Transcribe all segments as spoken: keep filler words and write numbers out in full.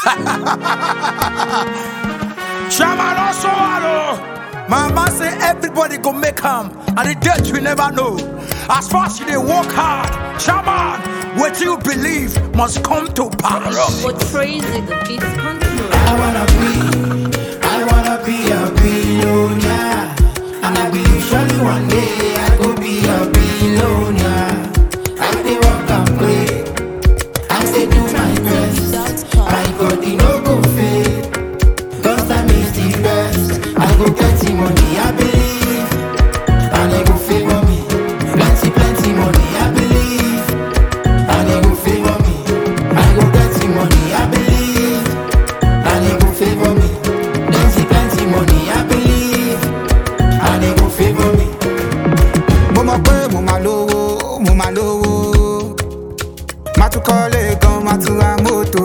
Shaman also hello. Mama say everybody go make him, and the death we never know. As far as they work hard, Shaman, what you believe must come to pass. What crazy the beats control. I wanna be, I wanna be a billionaire, and I believe surely one day I go be a billionaire. I dey work and pray, I say do my best. My God, he no go fail, 'cause time is the best. I go get the money, I believe, and he go favor me. Plenty, plenty money, I believe, and he go favor me. I go get the money, I believe, and he go favor me. Plenty, plenty money, I believe, and he go favor me. Mo mọ̀ pé mo máa lówó, mo máa lówó. Má tún kọ́lé gan, má tún ra mọ́tò.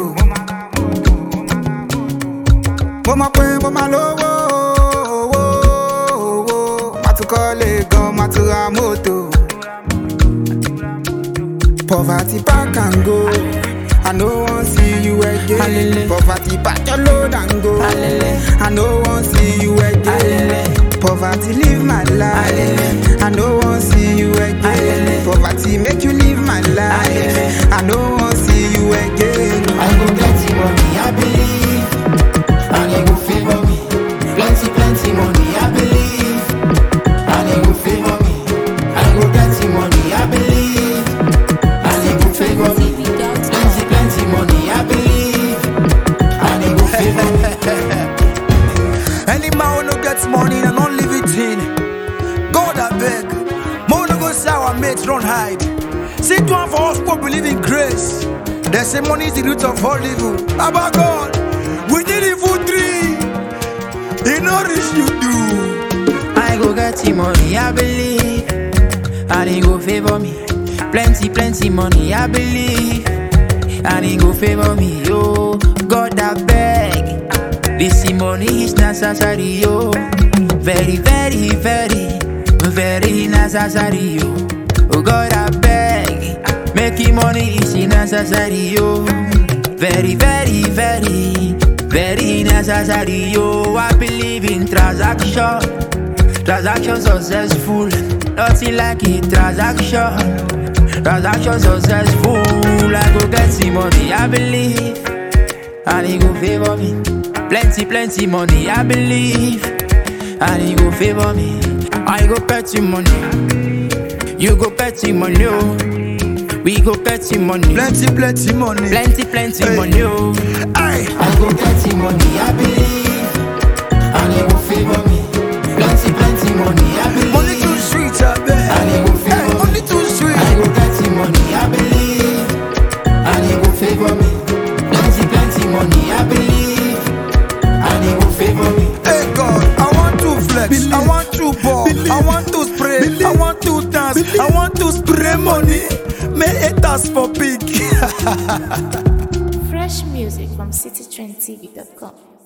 Mo mọ̀ pé mo máa lówó, má tún kọ́lé gan, má tún ra mọ́tò. Poverty pack and go, I no wan see you again. Alele. Poverty pack your load and go, Alele. I no wan see you again. Alele. Poverty live my life, Alele. I no wan see you again. Alele. Poverty make you live my life, Alele. I no wan see you again. I go get the money, I believe, and he go favor me. Plenty, plenty money, I believe, and he go favor me. I go get the money, I believe, and he go favor me. Plenty, plenty money, I believe, and he go favor me. Any man who no gets money and don't leave it in, God I beg. More no go say our mates don't hide. Sit down for us who believe in grace. They say money is the root of all evil. About God, we need evil tree. He no reach you do. I go get the money, I believe, and he go favor me. Plenty, plenty money, I believe, and he go favor me. Yo, God I beg. This money is necessary, yo. Very, very, very, very necessary, yo. Oh God I beg. Making money is necessary, yo. Very, very, very, very necessary, yo. I believe in transaction. Transaction successful. Nothing like it, transaction. Transaction successful. I go get the money, I believe, and he go favor me. Plenty, plenty money, I believe, and he go favor me. I go petty money, you go petty money, oh. We go petty money, Plenty, plenty money. plenty, plenty Hey. money, oh. Aye. I go petty money, I believe, and he go favor me. Plenty, plenty money, I believe, Money too sweet, I beg. and he go Hey, favor me. money too sweet. I go petty money, I believe, and he go favor me. Plenty, plenty money, I believe, and he go favor me. Hey God, I want to flex, I want to ball, I want to spray, I want to dance, I want to spray money. May it us for big. Fresh music from city trend t v dot com.